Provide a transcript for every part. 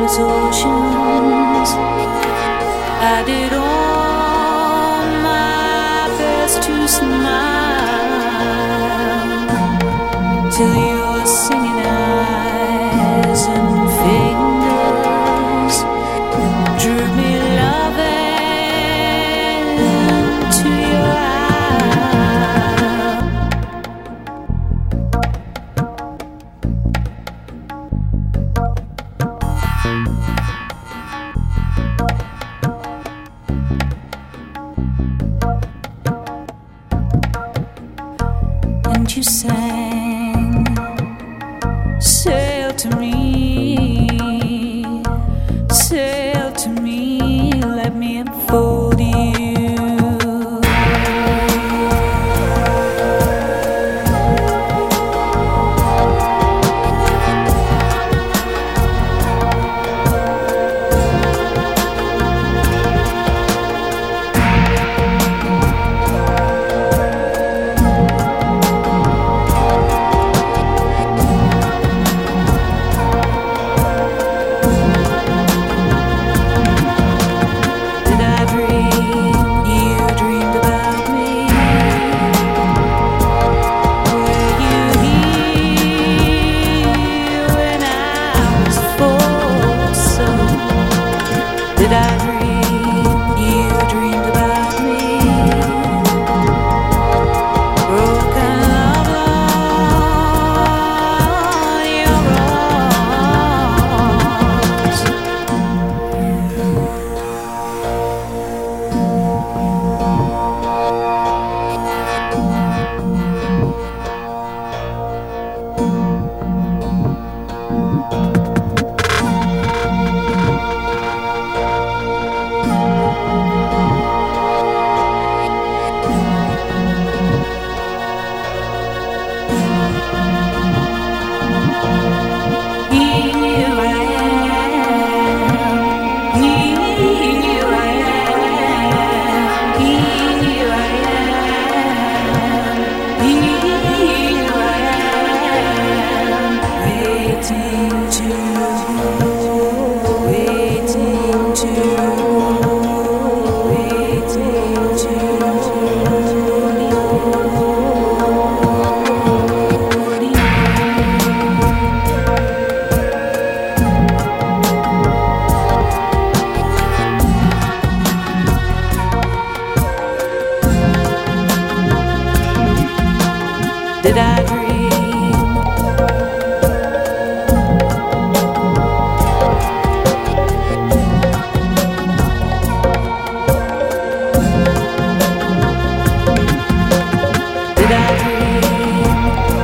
endless oceans. I did all my best to smile till your singing eyes and fingers drew me loving to your and you sang, sail to me, let me enfold you. Did I dream you dreamed about me? Broken love, Lord, you're wrongs. Did I dream? Did I dream?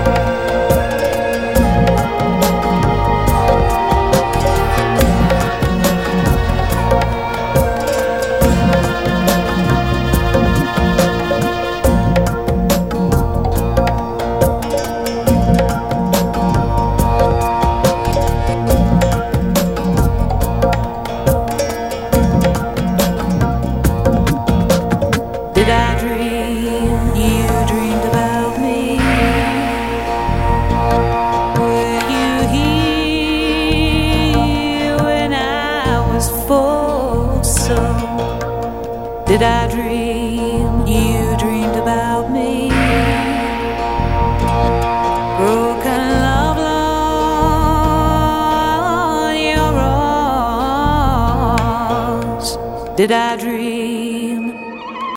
Did I dream you dreamed about me? Were you here when I was full? So did I dream you dreamed about me? Broken love, Lord, you're wrongs. Did I dream